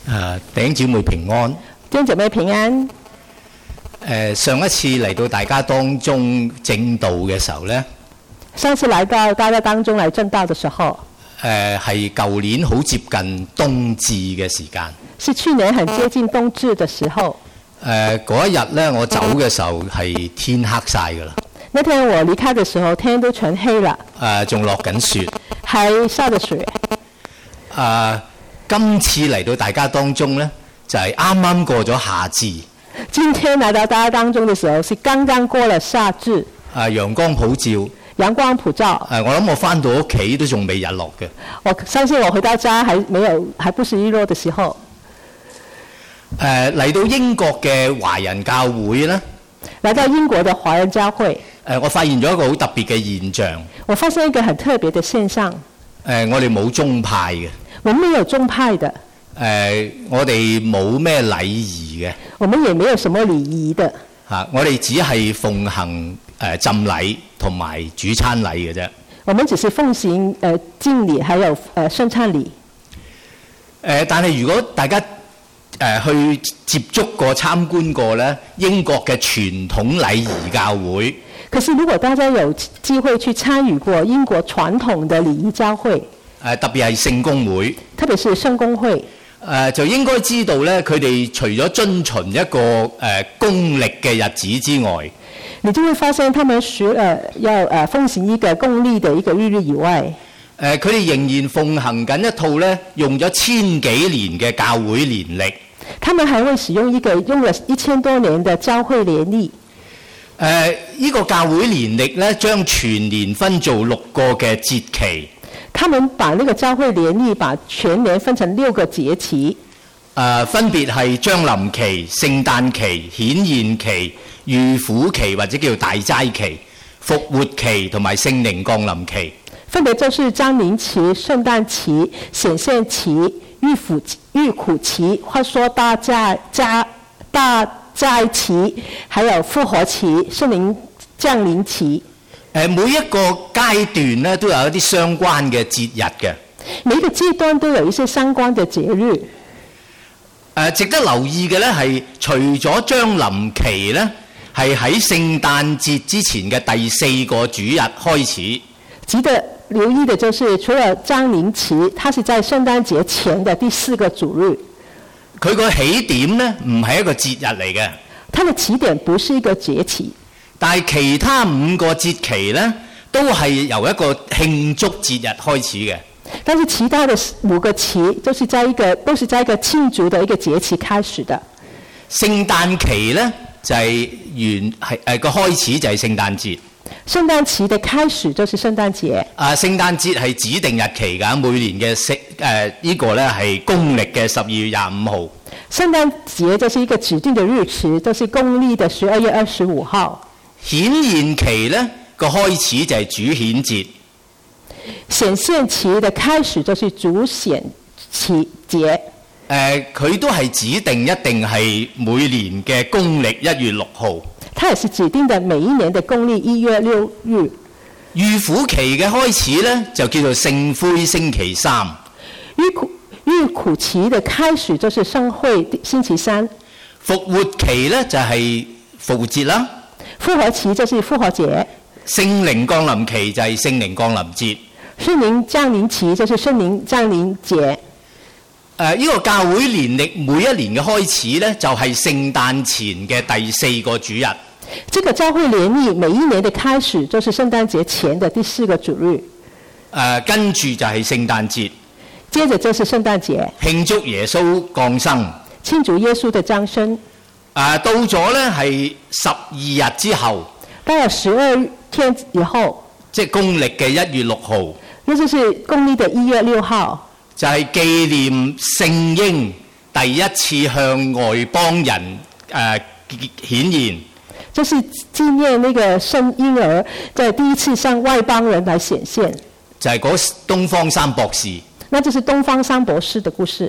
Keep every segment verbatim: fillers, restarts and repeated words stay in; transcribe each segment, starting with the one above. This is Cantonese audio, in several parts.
誒，弟兄姊妹平安。 弟兄姐妹平安。 誒，上一次嚟到大家當中證道嘅時候呢， 上次來到大家當中嚟證道嘅時候， 誒係舊年好接近冬至嘅時間。 是去年很接近冬至嘅時候。 誒嗰一日呢，我走嘅時候係天黑晒㗎啦。 那天我離開嘅時候，天都全黑了。 誒，仲落緊雪。 還下着雪。 誒，今次嚟到大家當中呢，就係啱啱過咗夏至。 今天來到大家當中的時候，是剛剛過了夏至。 啊，陽光普照。 陽光普照。 誒，我諗我返到屋企都仲未日落嘅。 我相信我回到家還沒有，還不是日落的時候。 誒，嚟到英國嘅華人教會呢， 來到英國的華人教會。 誒，我發現咗一個好特別嘅現象。 我發現一個很特別的現象。 誒，我哋冇宗派嘅。 我們沒有宗派的。 誒，我哋冇咩禮儀嘅。 我們也沒有什麼禮儀的。 嚇，我哋只係奉行誒浸禮同埋主餐禮嘅啫。 我們只是奉行誒敬禮，還有誒聖餐禮。 誒，但係如果大家誒去接觸過、參觀過咧英國嘅傳統禮儀教會， 可是如果大家有機會去參與過英國傳統的禮儀教會， 誒特別係聖公會， 特別是聖公會。 誒就應該知道咧，佢哋除咗遵循一個誒公歷嘅日子之外， 你就會發現他們學誒要誒奉行一個公歷的一個日日以外， 誒佢哋仍然奉行緊一套咧用咗千幾年嘅教會年歷。 他們還會使用一個用了一千多年的教會年歷。 誒呢個教會年歷咧，將全年分做六個嘅節期。 他們把那個教會年歷把全年分成六個節期， 誒分別係將臨期、聖誕期、顯現期、預苦期或者叫大齋期、復活期同埋聖靈降臨期。 分別就是將臨期、聖誕期、顯現期、預苦預苦期，或說大齋加大齋期，還有復活期、聖靈降臨期。 誒每一個階段咧都有一啲相關嘅節日嘅。 每一個階段都有一些相關嘅節日。 誒值得留意嘅咧係，除咗將臨期咧係喺聖誕節之前嘅第四個主日開始。 值得留意嘅就是，除了將臨期，它是在聖誕節前的第四個主日。 佢個起點咧唔係一個節日嚟嘅。 它的起點不是一個節期。 但係其他五個節期呢，都係由一個慶祝節日開始嘅。 但是其他的五個期，都是在一個都是在一個慶祝的一個節期開始的。 聖誕期呢，就係原係誒個開始就係聖誕節。 聖誕期的開始就是聖誕節。 啊，聖誕節係指定日期㗎，每年嘅聖誒呢個呢係公歷嘅十二月廿五號。 聖誕節就是一個指定的日期，都是公歷的十二月二十五號。 顯現期呢個開始就係主顯節。 顯現期的開始就是主顯期節。 誒，佢都係指定一定係每年嘅公歷一月六號。 它也是指定的每一年的公歷一月六日。 預苦期嘅開始呢，就叫做聖灰星期三。 預苦預苦期的開始就是聖灰星期三。 復活期呢，就係復活節啦。 復活期就是復活節。 聖靈降臨期就係聖靈降臨節。 聖靈降臨期就是聖靈降臨節。誒、 呃，呢、這個教會年歷每一年嘅開始呢，就係聖誕前嘅第四個主日。 這個教會年歷每一年的開始，就是聖誕節前的第四個主日。誒、 呃，跟住就係聖誕節。 接着就是聖誕節。慶祝耶穌降生。 慶祝耶穌的降生。 啊，到咗呢係十二日之後， 到了十二天以後， 即係公歷嘅一月六號， 那就是公歷的一月六號，就係紀念聖嬰第一次向外邦人誒、呃、顯現， 就是紀念那個聖嬰兒在第一次向外邦人來顯現， 就係嗰東方三博士， 那就是東方三博士的故事。誒、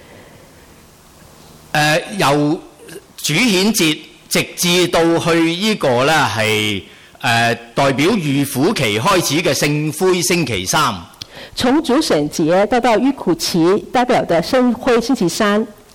呃，由主顯節直至到去呢個呢係誒代表預苦期開始嘅聖灰星期三。 從主顯節到到預苦期代表的聖灰星期三。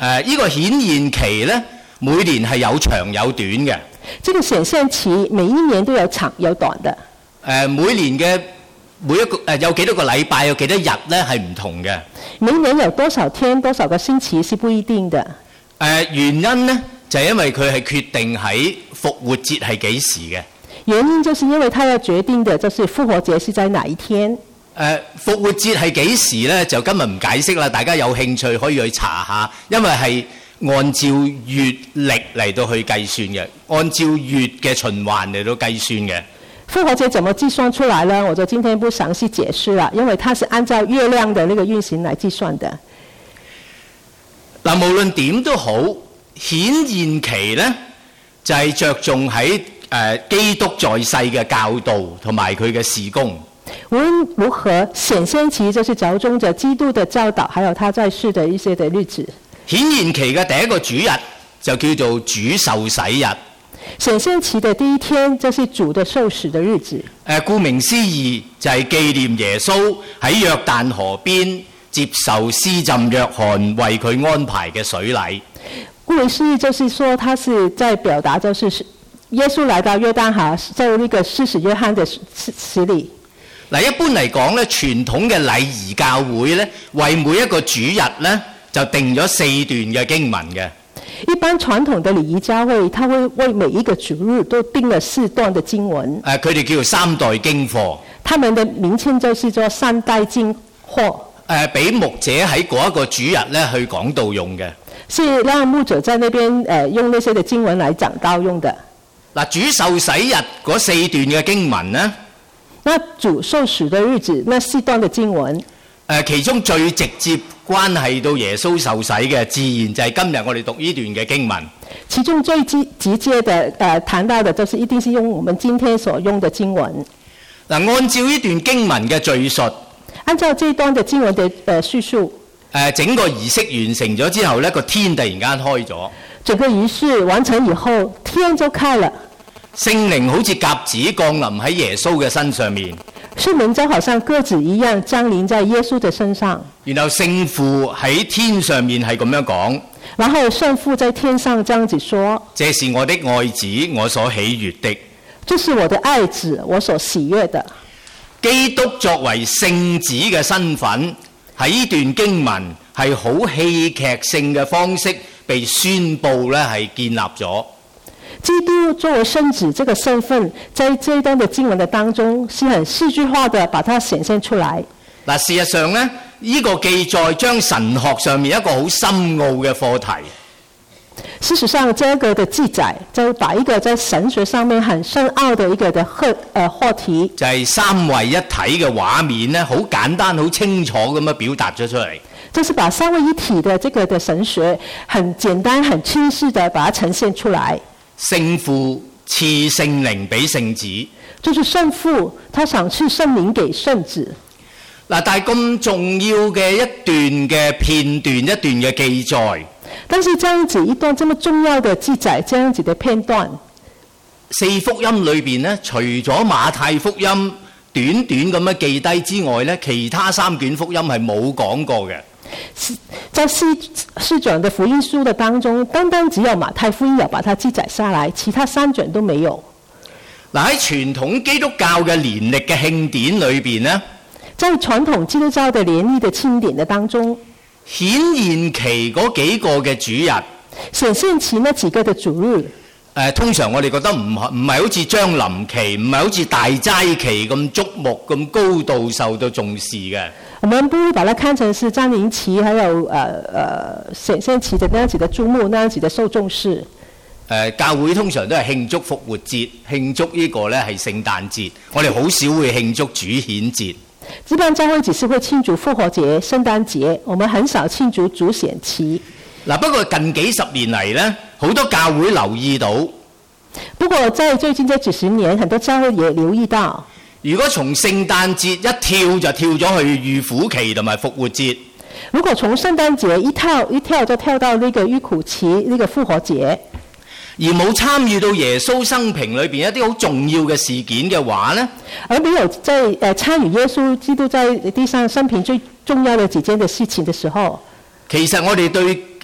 誒呢個顯現期咧，每年係有長有短嘅。 這個顯現期每一年都有長有短的。 誒每年嘅每一個誒有幾多個禮拜，有幾多日咧係唔同嘅。 每年有多少天、多少個星期是不一定的。 誒原因咧就係因為佢係決定喺復活節係幾時嘅。 原因就是因為他要決定的，就是復活節是在哪一天。 誒復活節係幾時咧？就今日唔解釋啦，大家有興趣可以去查下，因為係按照月曆嚟到去計算嘅，按照月嘅循環嚟到計算嘅。 復活節怎麼計算出來呢？我就今天不詳細解釋了，因為它是按照月亮的那個運行來計算的。 嗱，無論點都好，顯現期咧就係着重喺誒基督在世嘅教導同埋佢嘅事工。 無論如何，顯現期就是着重着基督的教導，還有他在世的一些的日子。 顯現期嘅第一個主日就叫做主受洗日。 顯現期的第一天就是主的受洗的日子。 誒，顧名思義就係紀念耶穌喺約旦河邊接受施浸約翰為佢安排嘅水禮。 顧名思義就是說，他是在表達就是耶穌來到約旦河受呢個施洗約翰的洗禮。 嗱，一般嚟講咧，傳統嘅禮儀教會咧，為每一個主日咧就定咗四段嘅經文嘅。 一般傳統的禮儀教會，他會為每一個主日都定了四段的經文。 誒，佢哋叫做三代經課。 他們的名稱就是做三代經課。 誒，俾牧者喺嗰一個主日咧去講道用嘅。 是讓牧者在那邊誒用那些的經文來講道用的。 嗱，主受洗日嗰四段嘅經文咧。 那主受洗的日子，那四段的經文， 誒，其中最直接關係到耶穌受洗嘅，自然就係今日我哋讀呢段嘅經文。 其中最直直接的誒、呃、談到的，就是一定是用我們今天所用的經文。 嗱，按照呢段經文嘅敘述， 按照這段的經文的誒敘述， 誒整個儀式完成咗之後呢，個天突然間開咗。 整個儀式完成以後，天就開了。 聖靈好似鴿子降臨喺耶穌嘅身上面， 聖靈就好像鴿子一樣降臨在耶穌的身上。 然後聖父喺天上面係咁樣講， 然後聖父在天上這樣子說： 這是我的愛子，我所喜悅的。 這是我的愛子，我所喜悅的。 基督作為聖子嘅身份喺呢段經文係好戲劇性嘅方式被宣佈咧，係建立咗。 基督作為聖子這個身份，在這一段的經文的當中，是很戲劇化的把它顯現出來。 嗱，事實上咧，呢、這個記載將神學上面一個好深奧嘅課題。 事實上，這個的記載就把一個在神學上面很深奧的一個的課呃課題， 就係三位一體嘅畫面咧，好簡單、好清楚咁樣表達咗出嚟。 就是把三位一體的這個的神學，很簡單、很清晰的把它呈現出來。 聖父賜聖靈俾聖子， 就是聖父他賞賜聖靈給聖子。 嗱，但係咁重要嘅一段嘅片段，一段嘅記載， 但是這樣子一段這麼重要的記載，這樣子的片段， 四福音裏邊呢，除咗馬太福音短短咁樣記低之外呢，其他三卷福音係冇講過嘅。 在四四卷的福音書的當中，單單只有馬太福音有把它記載下來，其他三卷都沒有。 嗱，喺傳統基督教嘅年曆嘅慶典裏邊呢， 在傳統基督教的年曆的慶典的當中， 顯現期嗰幾個嘅主日， 顯現期那幾個的主日， 誒，通常我哋覺得唔唔係好似將臨期，唔係好似大齋期咁矚目、咁高度受到重視嘅。 我們不會把它看成是降臨期，還有呃呃顯現期的那樣子的注目，那樣子的受重視。誒、 呃，教會通常都係慶祝復活節，慶祝呢個咧係聖誕節，我哋好少會慶祝主顯節。 一般教會只是會慶祝復活節、聖誕節，我們很少慶祝主顯期。 嗱，不過近幾十年嚟咧，好多教會留意到。 不過在最近這幾十年，很多教會也留意到。 如果從聖誕節一跳就跳咗去預苦期同埋復活節， 如果從聖誕節一跳一跳就跳到呢個預苦期、呢個復活節， 而冇參與到耶穌生平裏邊一啲好重要嘅事件嘅話呢， 而沒有在誒參與耶穌基督在地上生平最重要的幾件的事情的時候， 其實我哋對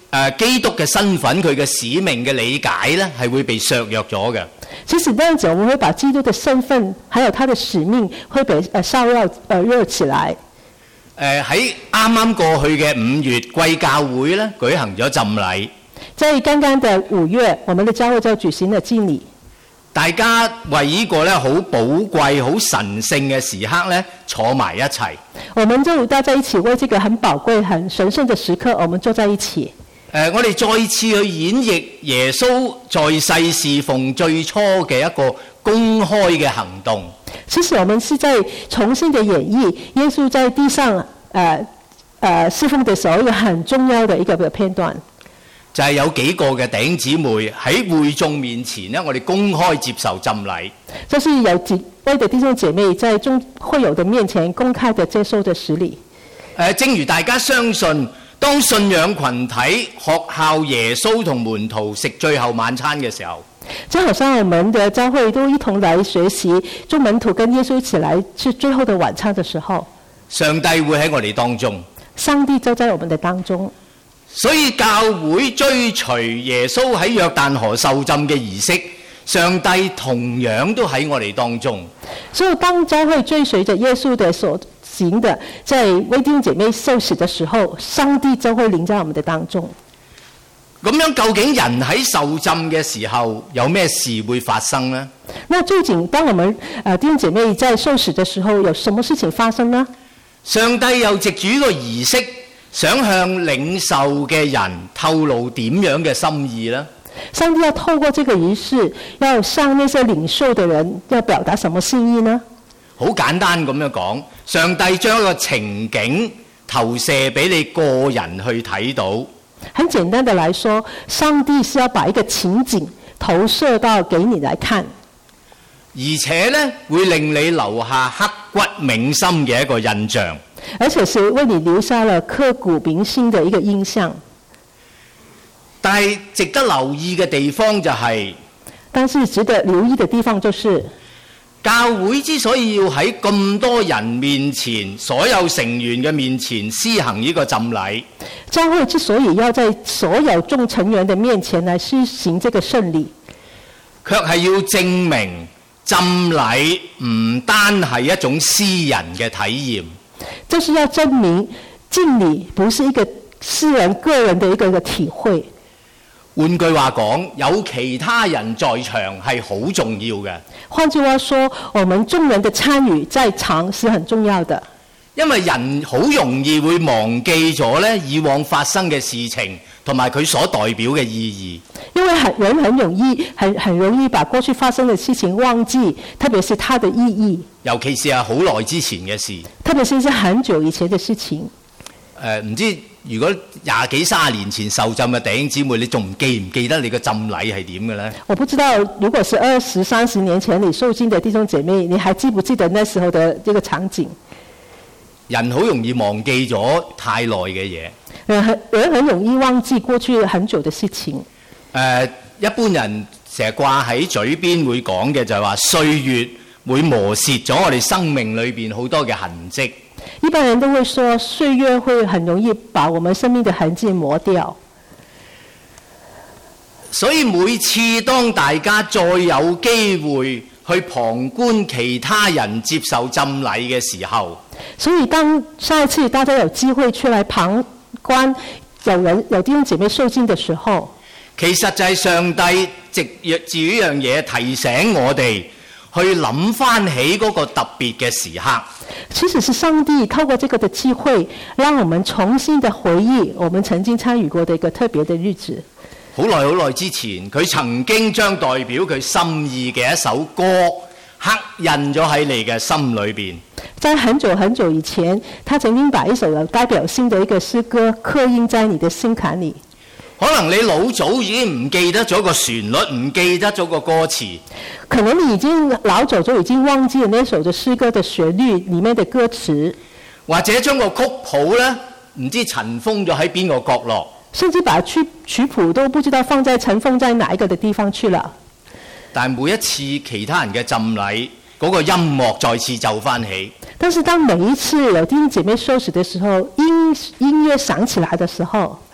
誒基督嘅身份、佢嘅使命嘅理解咧，係會被削弱咗嘅。 其實這樣子，我們會把基督的身份，還有他的使命，會被呃燒熱呃熱起來。 誒喺啱啱過去嘅五月，貴教會咧舉行咗浸禮。 在剛剛的五月，我們的教會就舉行了浸禮。 大家為呢個咧好寶貴、好神聖嘅時刻咧坐埋一齊。 我們就大家一起為這個很寶貴、很神聖的時刻，我們坐在一起。 誒、呃，我哋再次去演繹耶穌在世侍奉最初嘅一個公開嘅行動。 其實我們是在重新的演繹耶穌在地上誒誒、呃呃、侍奉的時候一個很重要的一個片段。 就係有幾個嘅弟兄姊妹喺會眾面前咧，我哋公開接受浸禮。 就是有幾位的弟兄姐妹在眾會友的面前公開的接受的洗禮。誒、 呃，正如大家相信，當信仰群體學校耶穌同門徒食最後晚餐嘅時候， 就好像我們的教會都一同來學習，眾門徒跟耶穌一起來吃最後的晚餐的時候， 上帝會喺我哋當中。 上帝就在我們的當中。 所以教會追隨耶穌喺約旦河受浸嘅儀式，上帝同樣都喺我哋當中。 所以當教會追隨着耶穌的所行的，在為弟兄姐妹受洗的時候，上帝就會臨在我們的當中。 咁樣究竟人喺受浸嘅時候有咩事會發生呢？ 那究竟當我們誒弟兄姐妹在受洗的時候，有什麼事情發生呢？ 上帝又藉住呢個儀式，想向領受嘅人透露點樣嘅心意呢？ 上帝要透過這個儀式，要向那些領受的人要表達什麼心意呢？ 好簡單咁樣講，上帝將一個情景投射俾你個人去睇到。 很簡單的來說，上帝是要把一個情景投射到給你來看， 而且呢會令你留下刻骨銘心嘅一個印象。 而且是為你留下了刻骨銘心的一個印象。 但係值得留意嘅地方就係， 但是值得留意的地方就是， 教會之所以要喺咁多人面前、所有成員嘅面前施行呢個浸禮， 教會之所以要在所有眾成員的面前來施行這個聖禮， 卻係要證明浸禮唔單係一種私人嘅體驗。 就是要證明浸禮不是一個私人個人的一個一個體會。 換句話講，有其他人在場係好重要嘅。 換句話說，我們眾人的參與在場是很重要的。 因為人好容易會忘記咗咧以往發生嘅事情同埋佢所代表嘅意義。 因為很人很容易很很容易把過去發生的事情忘記，特別是它的意義。 尤其是係好耐之前嘅事。 特別是是很久以前的事情。 誒、呃，唔知如果廿幾三十年前受浸嘅弟兄姊妹，你仲唔記唔記得你嘅浸禮係點嘅咧？ 我不知道，如果是二十三十年前你受浸的弟兄姐妹，你還記不記得那時候的這個場景？ 人好容易忘記咗太耐嘅嘢。 人很人很容易忘記過去很久的事情。誒、 呃，一般人成日掛喺嘴邊會講嘅就係話，歲月會磨蝕咗我哋生命裏邊好多嘅痕跡。 一般人都會說，歲月會很容易把我們生命的痕跡磨掉。 所以每次當大家再有機會去旁觀其他人接受浸禮嘅時候， 所以當下一次大家有機會出來旁觀有人有弟兄姐妹受浸的時候， 其實就係上帝藉住呢樣嘢提醒我哋去諗翻起嗰個特別嘅時刻。 其實是上帝透過這個的機會，讓我們重新的回憶我們曾經參與過的一個特別的日子。 好耐好耐之前，佢曾經將代表佢心意嘅一首歌刻印咗喺你嘅心裏邊。 在很久很久以前，他曾經把一首有代表性的一個詩歌刻印在你的心坎裏。 可能你老早已經唔記得咗個旋律，唔記得咗個歌詞。 可能你已經老早就已經忘記了那首嘅詩歌的旋律裡面的歌詞，或者將個曲譜咧唔知塵封咗喺邊個角落， 甚至把曲曲譜都不知道放在塵封在哪一個的地方去了。 但每一次其他人嘅浸禮，嗰個音樂再次奏翻起。 但是當每一次有弟兄姐妹受洗的時候，音音樂響起來的時候，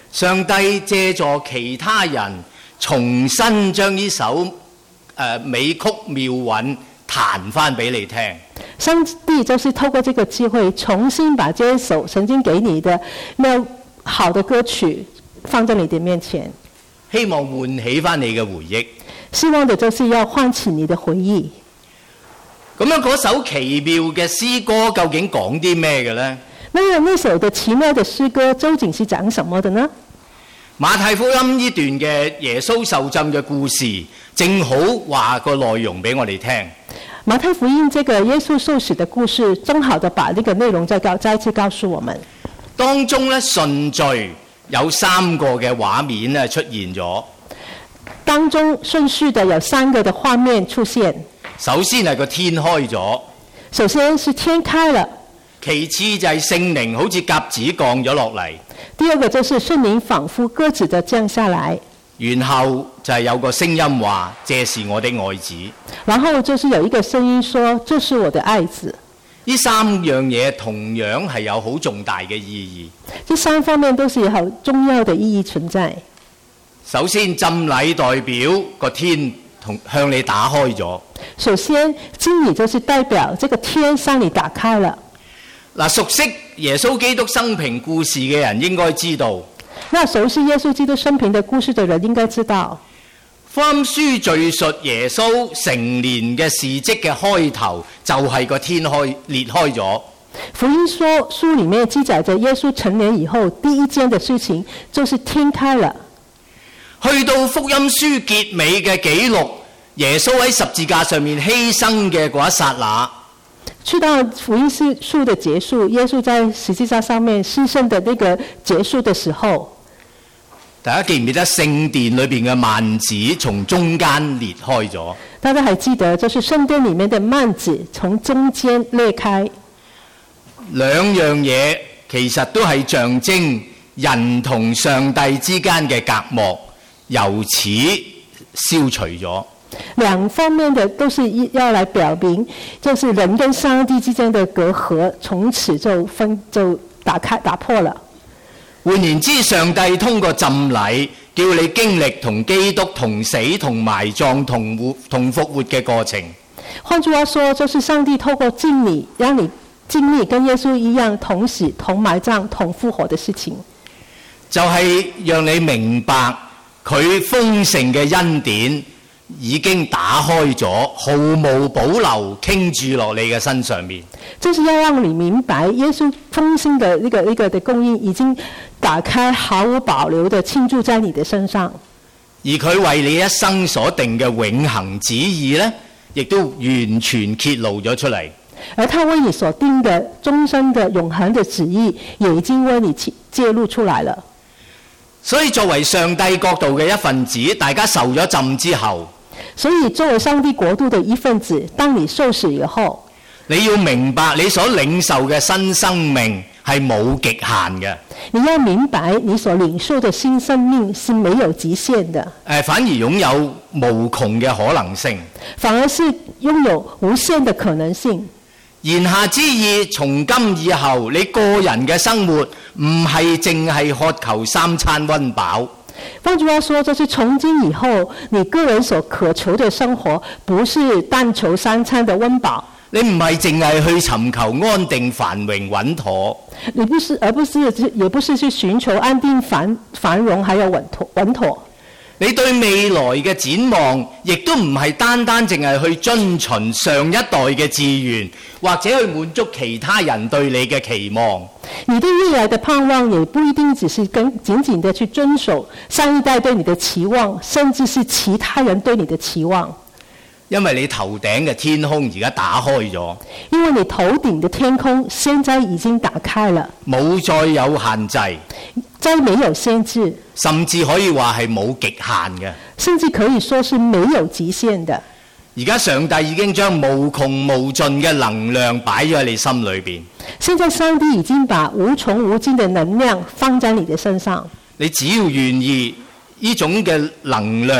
上帝借助其他人重新將呢首誒、呃、美曲妙韻彈翻俾你聽。 上帝就是透過這個機會，重新把這一首曾經給你的那好的歌曲放在你的面前， 希望喚起翻你嘅回憶。 希望的就是要喚起你的回憶。 咁樣嗰首奇妙嘅詩歌究竟講啲咩嘅呢？ 那那首的奇妙的詩歌究竟是講什麼的呢？ 馬太福音呢段嘅耶穌受浸嘅故事，正好話個內容俾我哋聽。 馬太福音這個耶穌受洗的故事，正好的把呢個內容再告再次告訴我們。 當中咧順序有三個嘅畫面咧出現咗。 當中順序的有三個的畫面出現。 首先係個天開咗， 首先是天開了。 其次就係聖靈好似鴿子降咗落嚟。 第二個就是聖靈仿佛鴿子的降下來。 然後就係有個聲音話：這是我的愛子。 然後就是有一個聲音說：這是我的愛子。 呢三樣嘢同樣係有好重大嘅意義。 這三方面都是有好重要的意義存在。 首先浸禮代表個天同向你打開咗。 首先浸禮就是代表這個天向你打開了。 嗱，熟悉耶穌基督生平故事嘅人應該知道。 那熟悉耶穌基督生平的故事的人應該知道， 福音書敘述耶穌成年嘅事蹟嘅開頭就係個天開裂開咗。 福音書書裡面記載着耶穌成年以後第一件的事情就是天開了。 去到福音書結尾嘅記錄，耶穌喺十字架上面犧牲嘅嗰一剎那。 去到福音書的結束，耶穌在十字架上面犧牲的那個結束的時候， 大家記唔記得聖殿裏邊嘅幔子從中間裂開咗？ 大家還記得，就是聖殿裡面的幔子從中間裂開。 兩樣嘢其實都係象徵人同上帝之間嘅隔膜，由此消除咗。 兩方面的都是要來表明，就是人跟上帝之間的隔閡，從此就分就打開打破了。 換言之，上帝通過浸禮，叫你經歷同基督同死、同埋葬、同活、同復活嘅過程。 換句話說，就是上帝透過浸禮，讓你經歷跟耶穌一樣同死、同埋葬、同復活的事情。 就係讓你明白佢豐盛嘅恩典已經打開咗，毫無保留傾注落你嘅身上面。 就是要讓你明白，耶穌豐盛的一個一個的供應已經打開，毫無保留的傾注在你的身上。 而佢為你一生所定嘅永恆旨意呢，亦都完全揭露咗出嚟。 而他為你所定的終身的永恆的旨意，也已經為你揭露出來了。 所以作為上帝國度嘅一份子，大家受咗浸之後， 所以作為上帝國度的一份子，當你受洗以後， 你要明白你所領受嘅新生命係冇極限嘅。 你要明白你所領受的新生命是沒有極限的。 誒，反而擁有無窮嘅可能性。 反而是擁有無限的可能性。 言下之意，從今以後，你個人嘅生活唔係淨係渴求三餐溫飽。 換句話說，就是從今以後，你個人所渴求的生活，不是但求三餐的溫飽。 你唔係淨係去尋求安定繁榮穩妥。 你不是，而不是，也不是去尋求安定繁繁榮，還有穩妥穩妥。 你對未來嘅展望，亦都唔係單單淨係去遵循上一代嘅志願，或者去滿足其他人對你嘅期望。 你對未來的盼望，也不一定只是跟緊緊的去遵守上一代對你的期望，甚至是其他人對你的期望。 因為你頭頂嘅天空而家打開咗， 因為你頭頂的天空現在已經打開了， 冇再有限制， 再沒有限制， 甚至可以話係冇極限嘅， 甚至可以說是沒有極限的。 而家上帝已經將無窮無盡嘅能量擺咗喺你心裏邊。 現在上帝已經把無窮無盡的能量放在你的身上， 你只要願意，呢種嘅能量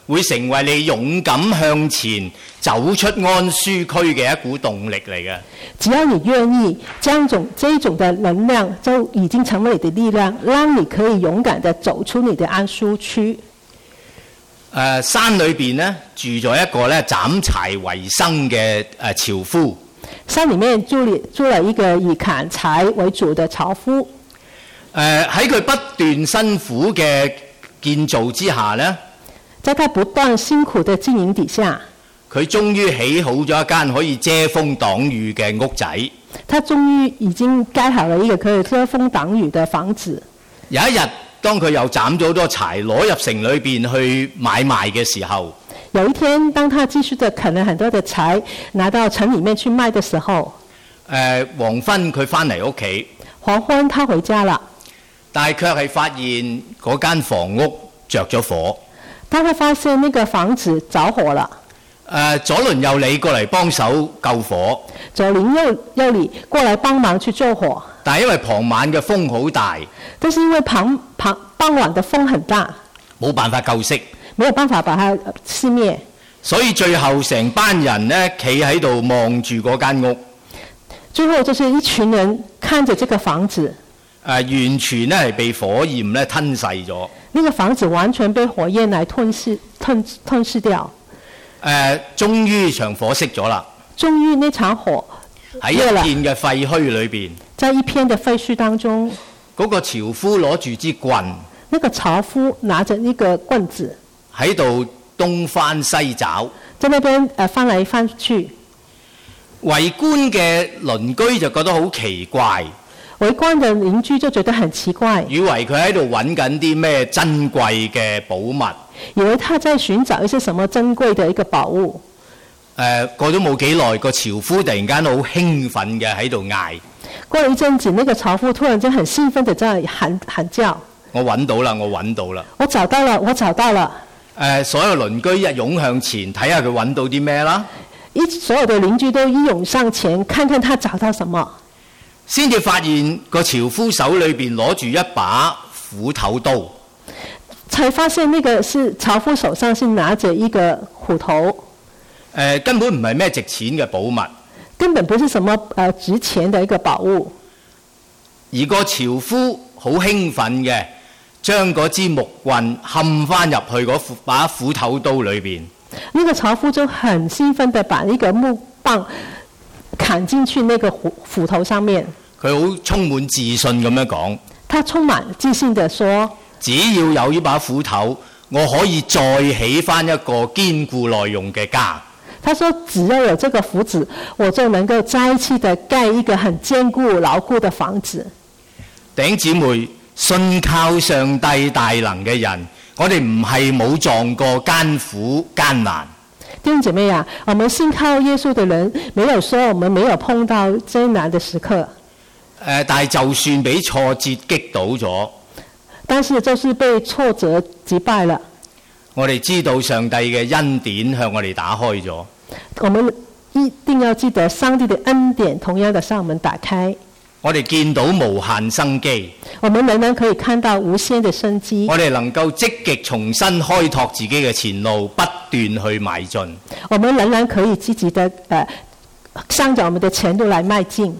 會成為你勇敢向前走出安舒區嘅一股動力嚟嘅。 只要你願意，將種這一種的能量就已經成為你的力量，讓你可以勇敢地走出你的安舒區。 誒、呃、山裏邊咧住咗一個咧斬柴為生嘅誒樵夫。 山裡面住了住了一個以砍柴為主的樵夫。 誒喺佢不斷辛苦嘅建造之下咧， 在他不斷辛苦的經營底下， 佢終於起好咗一間可以遮風擋雨嘅屋仔。 他終於已經蓋好了一個可以遮風擋雨的房子。 有一日，當佢又斬咗好多柴攞入城裏邊去買賣嘅時候， 有一天，當他繼續的啃了很多的柴，拿到城裡面去賣的時候， 誒、呃、黃昏佢翻嚟屋企， 黃昏他回家了， 但係卻係發現嗰間房屋着咗火。 他會發現那個房子着火了。 誒、呃、左鄰右里過嚟幫手救火， 左鄰右右里過來幫忙去救火。 但係因為傍晚嘅風好大， 但是因為傍傍傍晚的風很大， 冇辦法救熄， 沒有辦法把它熄滅。 所以最後成班人呢企喺度望住嗰間屋。 最後就是一群人看着這個房子， 誒、呃、完全呢係被火焰咧吞噬咗。 那個房子完全被火焰來吞噬吞吞噬掉。 誒、呃，終於場火熄咗啦！ 終於那場火喺一片嘅廢墟裏邊， 在一片的廢墟當中， 嗰個樵夫攞住支棍， 那個樵夫拿着一個棍子喺度東翻西找， 在那邊誒翻來翻去。 圍觀嘅鄰居就覺得好奇怪， 圍觀的鄰居就覺得很奇怪， 以為佢喺度揾緊啲咩珍貴嘅寶物。 以為他在尋找一些什麼珍貴的一個寶物。 誒、呃、過咗冇幾耐，個樵夫突然間好興奮嘅喺度嗌。 過了一陣子，那個樵夫突然間很興奮地在喊喊叫： 我揾到啦！我揾到啦！ 我找到了！我找到了！ 誒、呃，所有鄰居一湧向前睇下佢揾到啲咩啦。 一所有的鄰居都一湧上前，看看他找到什麼， 先至發現個樵夫手裏邊攞住一把斧頭刀。 才發現那個是樵夫手上是拿着一個斧頭， 呃、根本唔係咩值錢嘅寶物， 根本不是什麼、呃、值錢的一個寶物。 而個樵夫好興奮嘅，將嗰支木棍冚翻入去嗰把斧頭刀裏邊。 那個樵夫就很興奮地把一個木棒砍進去那個斧斧頭上面。 佢好充滿自信咁樣講， 他充滿自信地說： 只要有呢把斧頭，我可以再起翻一個堅固耐用嘅家。 他說：只要有這個斧子，我就能夠再一次地蓋一個很堅固牢固的房子。 弟兄姊妹，信靠上帝大能嘅人，我哋唔係冇撞過艱苦艱難。 弟兄姐妹啊，我們信靠耶穌的人，沒有說我們沒有碰到艱難的時刻。 呃、但係就算俾挫折擊倒咗， 但是就是被挫折擊敗了。 我哋知道上帝嘅恩典向我哋打開咗。 我們一定要記得上帝的恩典同樣的向我們打開。 我哋見到無限生機， 我們仍然可以看到無限的生機。 我哋能夠積極重新開拓自己嘅前路，不斷去邁進。 我們仍然可以積極的呃向着我們的前路來邁進。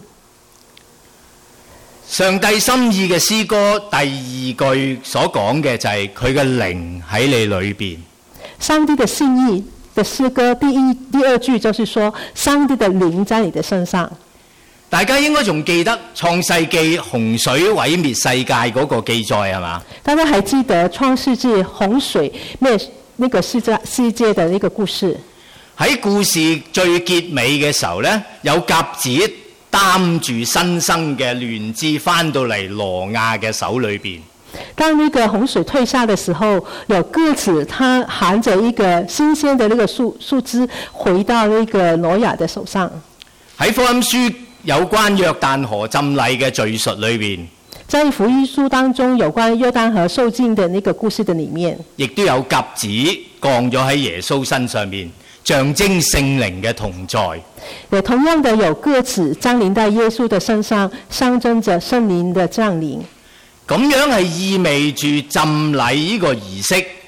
上帝心意嘅詩歌第二句所講嘅就係佢嘅靈喺你裏邊。上帝的心意的詩歌第一第二句就是說，上帝的靈在你的身上。大家應該仲記得創世記洪水毀滅世界嗰個記載係嘛？大家還記得創世記洪水滅那個世界世界的那個故事？喺故事最結尾嘅時候呢，有鴿子擔住新生嘅嫩枝翻到嚟挪亞嘅手裏邊。當那個洪水退下的時候，有鴿子，它含着一個新鮮的那個樹樹枝回到那個挪亞的手上。喺福音書有關約旦河浸禮嘅敘述裏邊，在福音書當中有關約旦河受浸的那個故事的裡面，亦都有鴿子降咗喺耶穌身上面，象徵聖靈嘅同在。也同樣的有鴿子降臨在耶穌的身上，象徵着聖靈的降臨。咁樣係意味住浸禮呢個儀式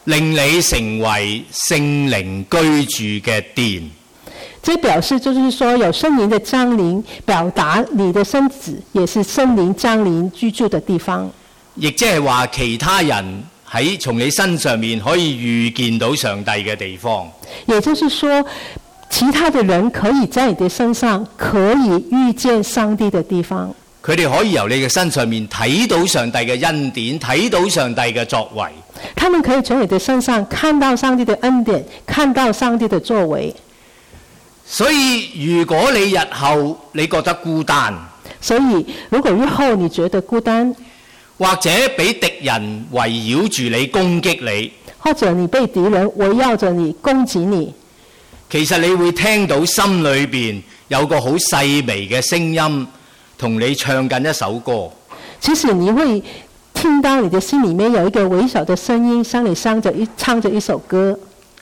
令你成為聖靈居住嘅殿。 這表示就是說，有聖靈的降臨，表達你的身子也是聖靈降臨居住的地方。 亦即係話，其他人喺從你身上面可以遇見到上帝嘅地方。 也就是說，其他的人可以在你的身上可以遇見上帝的地方。 佢哋可以由你嘅身上面睇到上帝嘅恩典，睇到上帝嘅作為。 他們可以從你的身上看到上帝的恩典，看到上帝的作為。 所以如果你日後你覺得孤單， 所以如果日後你覺得孤單， 或者俾敵人圍繞住你攻擊你， 或者你被敵人圍繞着你攻擊你， 其實你會聽到心裏邊有個好細微嘅聲音同你唱緊一首歌。 其實你會聽到你的心裡面有一個微小的聲音向你唱着一唱着一首歌。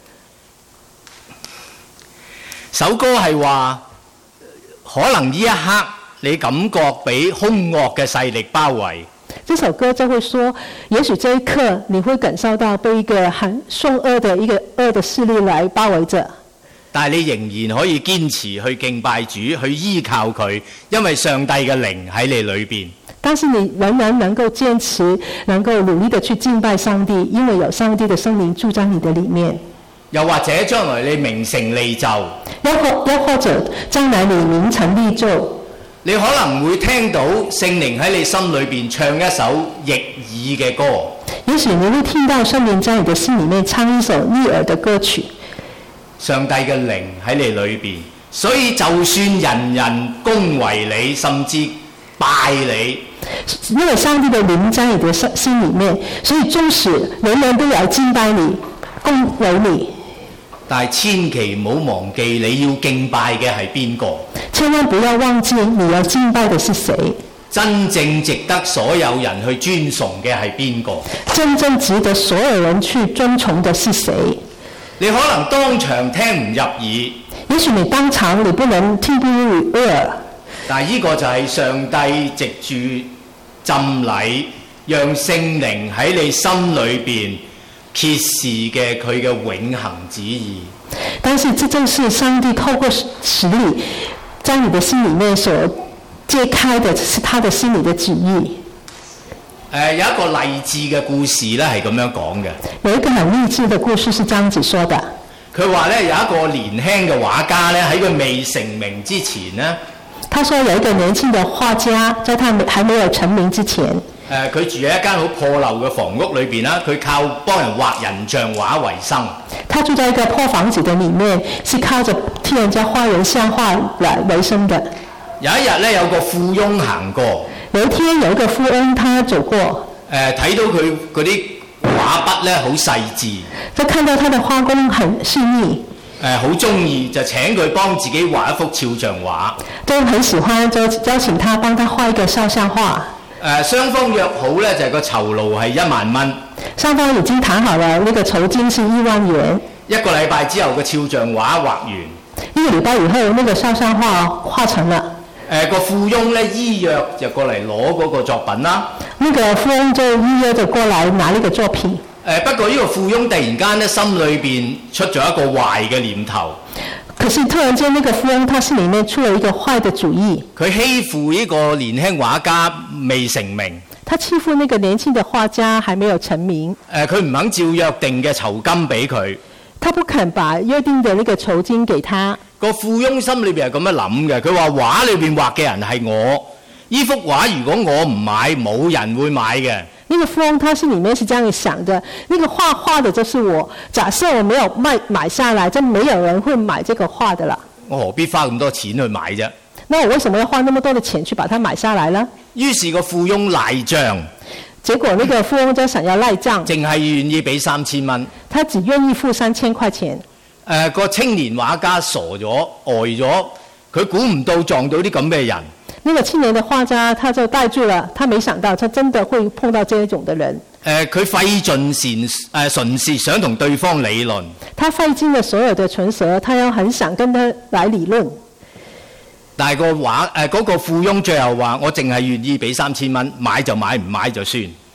首歌係話，可能呢一刻你感覺被兇惡嘅勢力包圍。 這首歌就會說，也許這一刻你會感受到被一個很兇惡的一個惡的勢力來包圍着， 但係你仍然可以堅持去敬拜主，去依靠佢，因為上帝嘅靈喺你裏邊。 但是你仍然能夠堅持，能夠努力的去敬拜上帝，因為有上帝的聖靈住在你的裡面。 又或者將來你名成利就， 又或又或者將來你名成利就， 你可能會聽到聖靈喺你心裏邊唱一首逆耳嘅歌。 也許你會聽到聖靈在你的心裡面唱一首逆耳的歌曲。 上帝嘅靈喺你裏邊，所以就算人人恭維你，甚至拜你， 因為上帝的靈在你的心裡面，所以縱使人人都來敬拜你、恭維你， 但係千祈唔好忘記你要敬拜嘅係邊個？ 千萬不要忘記你要敬拜的是誰？ 真正值得所有人去尊崇嘅係邊個？ 真正值得所有人去尊崇的是誰？ 你可能當場聽唔入耳， 也許你當場你不能聽不入耳，但係呢個就係上帝藉住浸禮，讓聖靈喺你心裏邊揭示嘅佢嘅永恆旨意。 但是這正是上帝透過使你在你的心裡面所揭開的，是他的心裡的旨意。 呃、有一個勵志嘅故事咧，係咁樣講嘅。 有一個很勵志的故事是這樣子說的。 佢話咧，有一個年輕嘅畫家咧，喺佢未成名之前呢， 他說有一個年輕的畫家，在他還沒有成名之前，誒、 呃，佢住喺一間好破舊嘅房屋裏邊啦，佢靠幫人畫人像畫為生。 他住在一個破房子的裡面，是靠着替人家畫人像畫來為生的。 有一日咧，有個富翁行過。 有一天有一個富翁，他走過，誒、 呃，睇到佢嗰啲畫筆咧好細緻， 就看到他的畫工很細膩， 誒，好中意，就請佢幫自己畫一幅肖像畫， 都很喜歡，就邀請他幫他畫一個肖像畫。誒、 呃，雙方約好咧，就係、是、個酬勞係一萬蚊。 雙方已經談好了，那個酬金是一萬元。 一個禮拜之後，個肖像畫畫完。 一個禮拜以後，那個肖像畫畫成了。 誒、呃、個富翁咧依約就過嚟攞嗰個作品啦。 那個富翁就依約就過來拿呢個作品。誒、 呃、不過呢個富翁突然間咧心裏邊出咗一個壞嘅念頭。 可是突然間，那個富翁他心裡面出了一個壞的主意。佢欺負呢個年輕畫家未成名。 他欺負那個年輕的畫家還沒有成名。 誒佢唔肯照約定嘅酬金俾佢。 他不肯把約定的那個酬金給他。 個富翁心裏邊係咁樣諗嘅，佢話畫裏邊畫嘅人係我，呢幅畫如果我唔買，冇人會買嘅。那個富翁他心裡面是這樣想的，那個畫畫的就是我，假設我沒有賣買下來，就沒有人會買這個畫的啦。我何必花咁多錢去買啫？那我為什麼要花那麼多的錢去把它買下來呢？於是個富翁賴賬。結果那個富翁就想要賴賬，淨係願意俾三千蚊。他只願意付三千塊錢。誒、呃、個青年畫家傻咗呆咗，佢估唔到撞到啲咁嘅人。那個青年的畫家他就呆住了，他沒想到他真的會碰到這種的人。誒、呃、佢費盡善誒唇舌想同對方理論。他費盡了所有的唇舌，他要很想跟他來理論。但係個畫誒嗰個富翁最後話：我淨係願意俾三千蚊，買就買，唔買就算。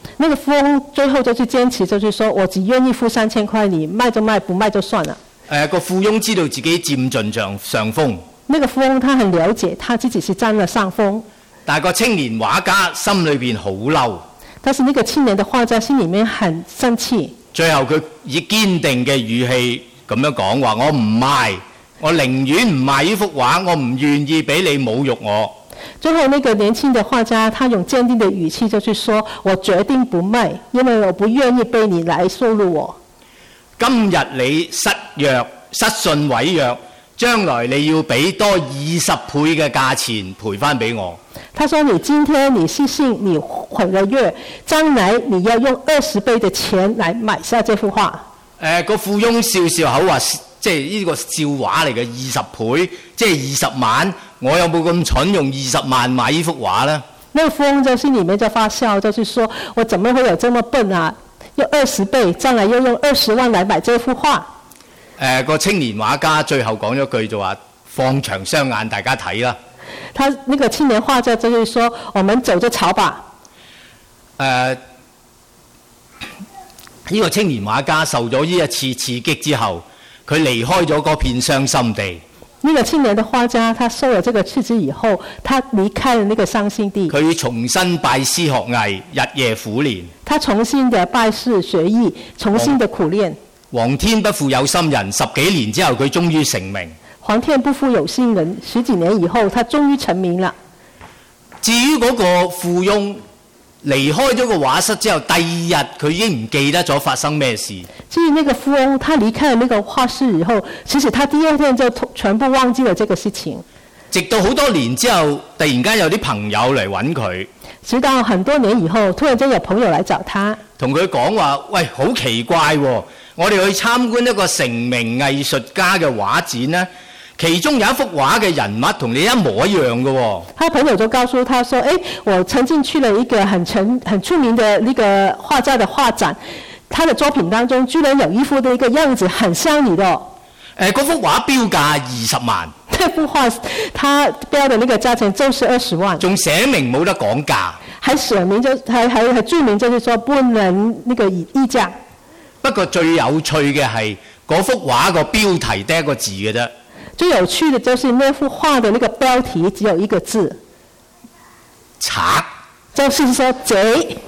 那個富翁最後就是堅持，就是說我只願意付三千塊，你賣就賣，不賣就算了。 誒個富翁知道自己佔盡上上風， 那個富翁他很了解他自己是佔了上風， 但係個青年畫家心裏邊好嬲。 但是那個青年的畫家心裡面很生氣。 最後佢以堅定嘅語氣咁樣講話：我唔賣，我寧願唔賣呢幅畫，我唔願意俾你侮辱我。 最後那個年輕的畫家，他用堅定的語氣就是說：我決定不賣，因為我不願意被你來羞辱我。 今日你失約、失信毀約，將來你要俾多二十倍嘅價錢賠翻俾我。 他說：你今天你失信，你毀了約，將來你要用二十倍的錢來買下這幅畫。 誒個富翁笑笑口話：即係呢個笑話嚟嘅，二十倍，即係二十萬。我有冇咁蠢用二十萬買呢幅畫呢？ 那個富翁就心裡面就發笑，就是說我怎麼會有這麼笨啊？用二十倍，將來又用二十萬來買這幅畫。 誒個青年畫家最後講咗句就話：放長雙眼，大家睇啦。 他那個青年畫家就是說：我們走着瞧吧。 誒、呃，呢、這個青年畫家受咗呢一次刺激之後，佢離開咗嗰片傷心地。 那個青年的畫家，他受了這個刺激以後，他離開了那個傷心地。 佢重新拜師學藝，日夜苦練。 他重新的拜師學藝，重新的苦練。 皇天不負有心人，十幾年之後佢終於成名。 皇天不負有心人，十幾年以後，他終於成名了。 至於嗰個富翁離開咗個畫室之後，第二日佢已經唔記得咗發生咩事。 至於那個富翁，他離開了那個畫室以後，其實他第二天就全部忘記了這個事情。 直到好多年之後，突然間有啲朋友嚟揾佢。 直到很多年以後，突然間有朋友來找他， 同佢講話：喂，好奇怪喎！我哋去參觀一個成名藝術家嘅畫展呢，其中有一幅畫嘅人物同你一模一樣嘅喎。他朋友就告訴他說：誒，我曾經去了一個很成很出名的那個畫家的畫展，他的作品當中居然有一幅的一個樣子很像你的。 誒，嗰幅畫標價二十萬。 那幅畫，他標的那個價錢就是二十萬。 仲寫明冇得講價。 還寫明就還還還註明就是說不能那個議議價。 不過最有趣嘅係嗰幅畫個標題得一個字嘅啫。 最有趣的就是那幅畫的那個標題只有一個字， 賊， 就是說賊。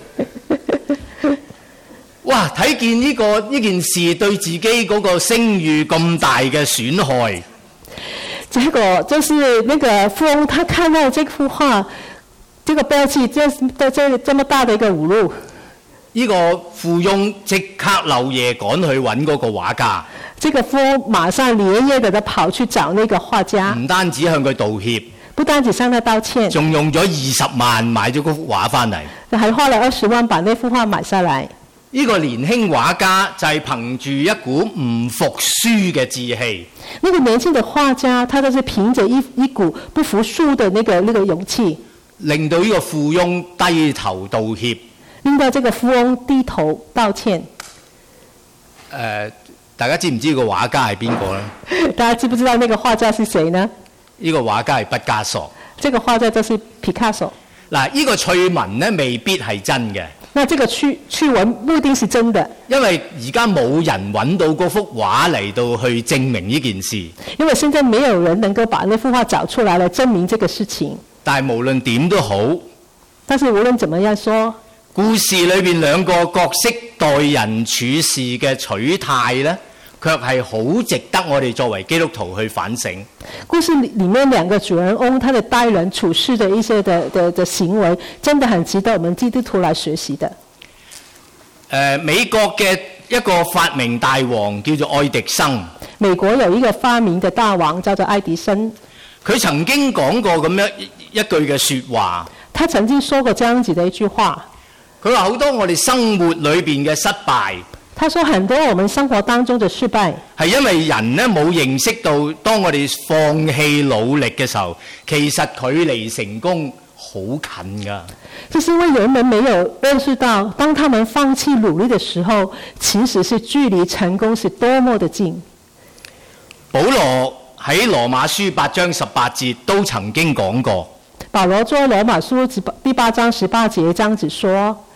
哇！睇見呢個呢件事對自己嗰個聲譽咁大嘅損害， 結果就是那個富翁他看到這幅畫，這個標題這這這這麼大的一個侮辱。 呢個富翁即刻漏夜趕去揾嗰個畫家。 這個富翁馬上連夜地跑去找那個畫家， 唔單止向佢道歉， 不單止向他道歉， 仲用咗二十萬買咗嗰幅畫翻嚟， 還花了二十萬把那幅畫買下來。 呢個年輕畫家就係憑住一股唔服輸嘅志氣。 那個年輕的畫家，他就是憑着一一股不服輸的那個那個勇氣， 令到呢個富翁低頭道歉。 令到這個富翁低頭道歉。 誒、呃，大家知唔知個畫家係邊個呢？ 大家知不知道那個畫家是誰呢？ 呢個畫家係畢加索。 這個畫家就是皮卡索。 嗱，呢個趣聞呢未必係真嘅。 那這個趣趣聞不一定是真的， 因為而家冇人揾到嗰幅畫嚟到去證明呢件事。 因為現在沒有人能夠把那幅畫找出來來證明這個事情。 但係無論點都好， 但是無論怎麼樣說， 故事裏邊兩個角色待人處事嘅取態呢，卻係好值得我哋作為基督徒去反省。 故事裡面兩個主人翁，他的待人處事的一些的的的行為，真的很值得我們基督徒來學習的。 呃、美國嘅一個發明大王叫做愛迪生。 美國有一個發明的大王叫做愛迪生。 佢曾經講過咁樣一句嘅説話。 他曾經說過這樣子的一句話。 佢話好多我哋生活裏邊嘅失敗。 他說很多我們生活當中的失敗係因為人呢冇認識到，當我哋放棄努力嘅時候，其實距離成功好近㗎。 就是因為人們沒有認識到，當他們放棄努力的時候，其實是距離成功是多麼的近。 保羅喺羅馬書八章十八節都曾經講過。 保羅在羅馬書第八章十八節這樣子說：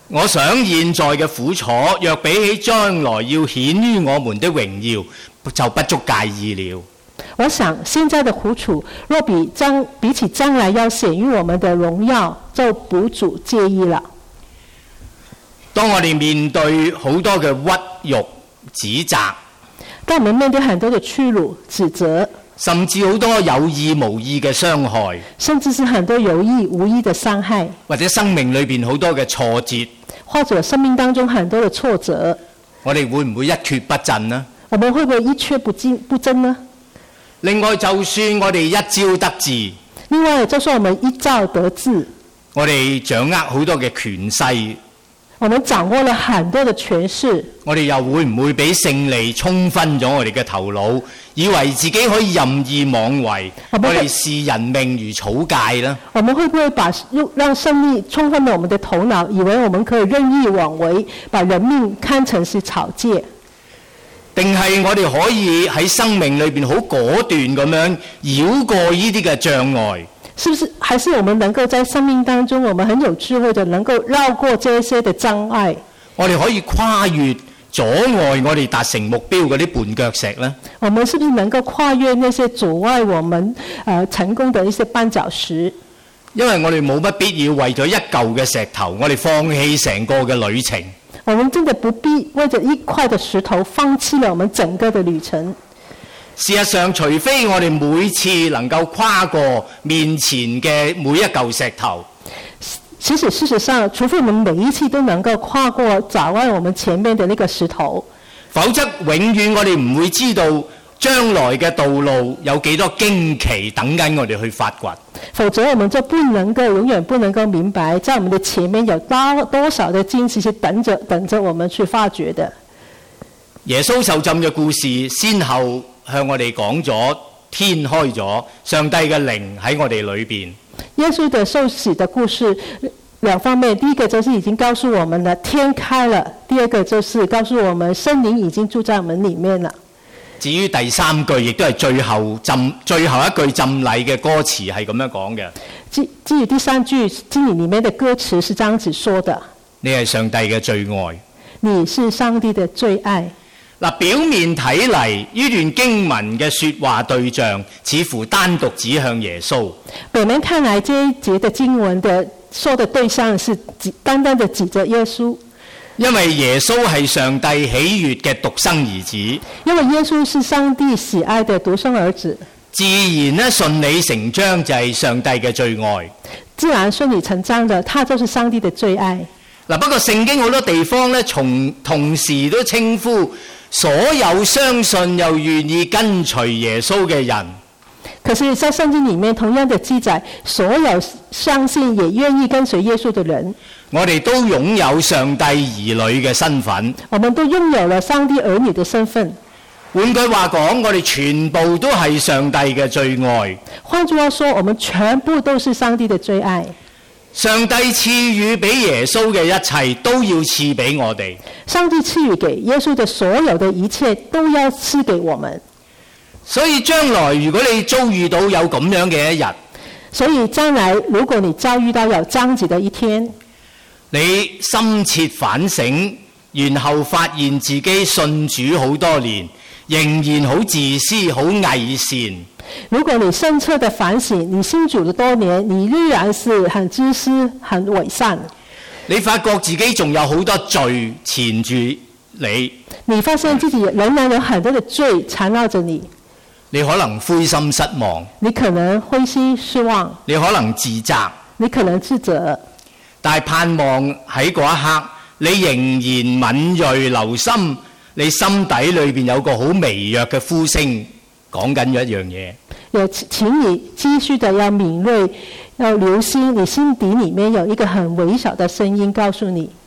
我想現在嘅苦楚，若比起將來要顯於我們的榮耀，就不足介意了。 我想現在的苦楚，若比將比起將來要顯於我們的榮耀，就不足介意了。 當我哋面對好多嘅屈辱、指責， 當我們面對很多的屈辱、指責， 甚至好多有意無意嘅傷害， 甚至是很多有意無意的傷害， 或者生命裏邊好多嘅挫折， 或者生命當中很多的挫折， 我哋會唔會一蹶不振呢？ 我們會不會一蹶不振不振呢？ 另外，就算我哋一朝得志， 另外就算我們一朝得志， 我哋掌握好多嘅權勢， 我們掌握了很多的權勢， 我哋又會唔會俾勝利沖昏咗我哋嘅頭腦，以為自己可以任意妄為，我哋視人命如草芥呢？ 我們會不會把讓勝利沖昏了我們的頭腦，以為我們可以任意妄為，把人命看成是草芥？ 定係我哋可以喺生命裏邊好果斷咁樣繞過呢啲嘅障礙？ 是不是？還是我們能夠在生命當中，我們很有智慧的，能夠繞過這些的障礙？ 我哋可以跨越阻礙我哋達成目標嗰啲絆腳石呢？ 我們是不是能夠跨越那些阻礙我們呃成功的一些絆腳石？ 因為我哋冇乜必要為咗一嚿嘅石頭，我哋放棄成個嘅旅程。 我們真的不必為着一塊的石頭放棄了我們整個的旅程。 事實上，除非我哋每次能夠跨過面前嘅每一嚿石頭， 其實事實上，除非我們每一次都能夠跨過阻礙我們前面的那個石頭， 否則永遠我哋唔會知道將來嘅道路有幾多驚奇等緊我哋去發掘。 否則我們就不能夠永遠不能夠明白，在我們的前面有多多少的驚奇是等着等着我們去發掘的。 耶穌受浸嘅故事，先後向我哋講咗天開咗，上帝嘅靈喺我哋裏邊。 耶穌的受洗的故事兩方面，第一個就是已經告訴我們了天開了，第二個就是告訴我們聖靈已經住在我們裡面了。 至於第三句，亦都係最後浸最後一句浸禮嘅歌詞係咁樣講嘅。 至至於第三句經文裡面的歌詞是這樣子說的： 你係上帝嘅最愛， 你是上帝的最愛。 嗱，表面睇嚟呢段經文嘅說話對象似乎單獨指向耶穌。 表面看來，這一節的經文的說的對象是單單的指着耶穌。 因為耶穌係上帝喜悦嘅獨生兒子， 因為耶穌是上帝喜愛的獨生兒子， 自然咧順理成章就係上帝嘅最愛。 自然順理成章的，他就是上帝的最愛。 嗱，不過聖經好多地方咧，從同時都稱呼所有相信又願意跟隨耶穌嘅人。 可是，在聖經裡面同樣的記載，所有相信也願意跟隨耶穌的人， 我哋都擁有上帝兒女嘅身份。 我們都擁有了上帝兒女的身份。 換句話講，我哋全部都係上帝嘅最愛。 換句話說，我們全部都是上帝的最愛。 上帝賜予俾耶穌嘅一切，都要賜俾我哋。 上帝賜予給耶穌的所有的一切，都要賜給我們。 所以將來如果你遭遇到有咁樣嘅一日， 所以將來如果你遭遇到有這樣子的一天， 你深切反省，然後發現自己信主好多年，仍然好自私、好偽善。 如果你深切的反省，你信主了多年，你依然是很自私、很偽善。 你發覺自己仲有好多罪纏住你， 你發現自己仍然有很多的罪纏繞着你。 你可能灰心失望， 你可能灰心失望， 你可能自責， 你可能自責。 但係盼望喺嗰一刻，你仍然敏銳留心，你心底裏邊有個好微弱嘅呼聲，講緊一樣嘢。 有請你繼續的要敏銳，要留心，你心底裡面有一個很微小的聲音告訴你。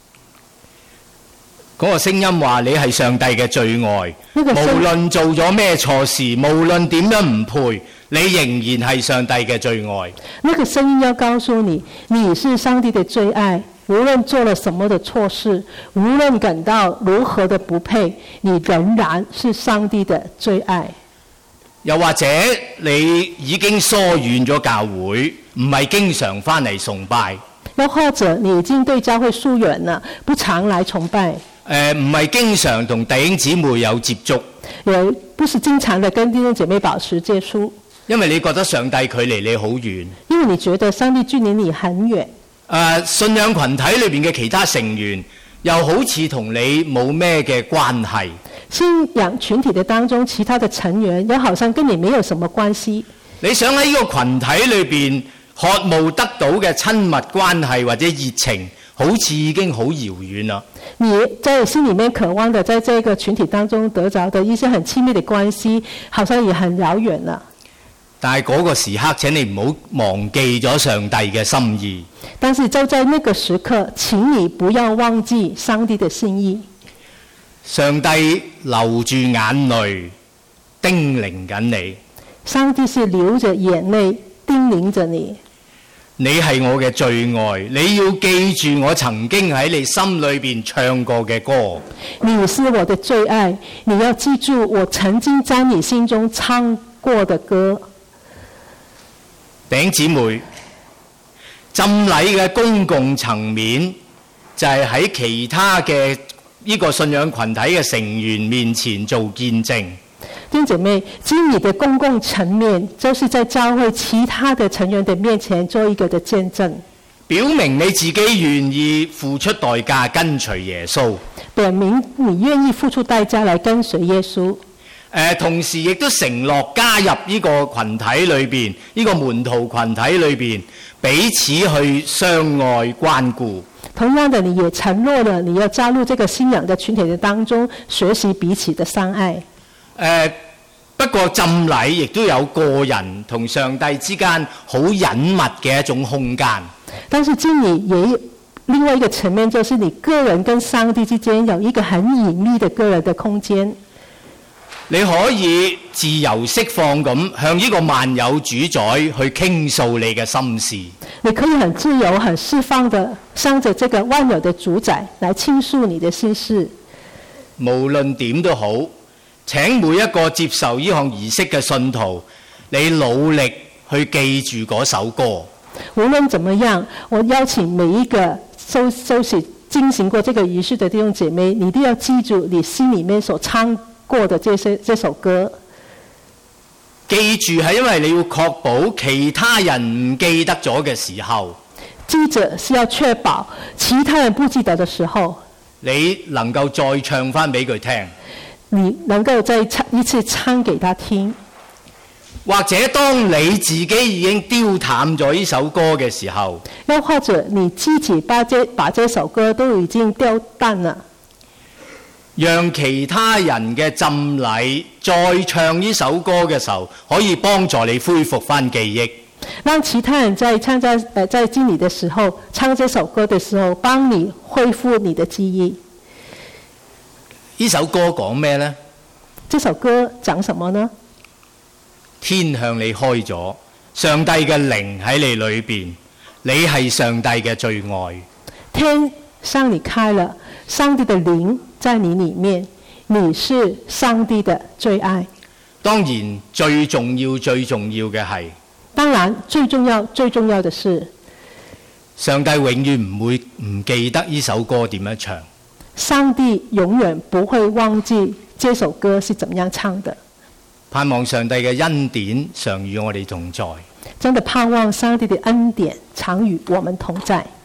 嗰個聲音話你係上帝嘅最愛， 無論做咗咩錯事，無論點樣唔配，你仍然係上帝嘅最愛。 那個聲音要告訴你，你是上帝的最愛，無論做了什麼的錯事，無論感到如何的不配，你仍然是上帝的最愛。 又或者你已經疏遠咗教會，唔係經常翻嚟崇拜。 又或者你已經對教會疏遠了，不常來崇拜， 誒唔係經常同弟兄姊妹有接觸， 也不是經常的跟弟兄姐妹保持接觸， 因為你覺得上帝距離你好遠。 因為你覺得上帝距離你很遠。 誒信仰群體裏邊嘅其他成員又好似同你冇咩嘅關係。 信仰群體的當中，其他的成員又好像跟你沒有什麼關係。 你想喺呢個群體裏邊渴慕得到嘅親密關係或者熱情，好似已經好遙遠啦。 你在心裡面渴望的，在這個群體當中得着的一些很親密的關係，好像也很遙遠了。 但係嗰個時刻，請你唔好忘記咗上帝嘅心意。 但是就在那個時刻，請你不要忘記上帝的心意。 上帝流住眼淚叮嚀緊你。 上帝是流着眼淚叮嚀着你。 你係我嘅最愛，你要記住我曾經喺你心裏邊唱過嘅歌。 你是我的最愛，你要記住我曾經在你心中唱過的歌。弟兄姊妹，浸禮嘅公共層面就係喺其他嘅呢個信仰群體嘅成員面前做見證。 弟兄姐妹，經你的公共層面，就是在教會其他的成員的面前做一個的見證， 表明你自己願意付出代價跟隨耶穌， 表明你願意付出代價來跟隨耶穌。 呃、同時亦都承諾加入呢個群體裏邊，呢、這個門徒群體裏邊，彼此去相愛關顧。 同樣的，你也承諾了你要加入這個信仰的群體的當中，學習彼此的相愛。 呃、不過浸禮亦都有個人同上帝之間好隱密嘅一種空間。 但是浸禮也有另外一個層面，就是你個人跟上帝之間有一個很隱秘的個人的空間。 你可以自由釋放咁向呢個萬有主宰去傾訴你嘅心事。 你可以很自由、很釋放的向着這個萬有的主宰來傾訴你的心事。 無論點都好，請每一個接受呢項儀式嘅信徒，你努力去記住嗰首歌。 無論怎麼樣，我邀請每一個收收起進行過這個儀式的弟兄姐妹，你一定要記住你心裡面所唱過的這些這首歌。 記住係因為你要確保其他人唔記得咗嘅時候， 記者是要確保其他人不記得的時候， 你能夠再唱返俾佢聽。 你能夠再唱一次唱給他聽。 或者當你自己已經丟淡咗呢首歌嘅時候， 又或者你自己把這把這首歌都已經丟淡了， 讓其他人嘅浸禮再唱呢首歌嘅時候，可以幫助你恢復返記憶。 讓其他人在參加呃在敬禮的時候唱這首歌的時候，幫你恢復你的記憶。 呢首歌講咩呢？ 這首歌講什麼呢？ 天向你開咗，上帝嘅靈喺你裏邊，你係上帝嘅最愛。 天向你開了，上帝的靈在你裡面，你是上帝的最愛。 當然最重要最重要嘅係， 當然最重要最重要的是， 上帝永遠唔會唔記得呢首歌點樣唱。 上帝永遠不會忘記這首歌是怎麼樣唱的。 盼望上帝嘅恩典常與我哋同在。 真的盼望上帝的恩典常與我們同在。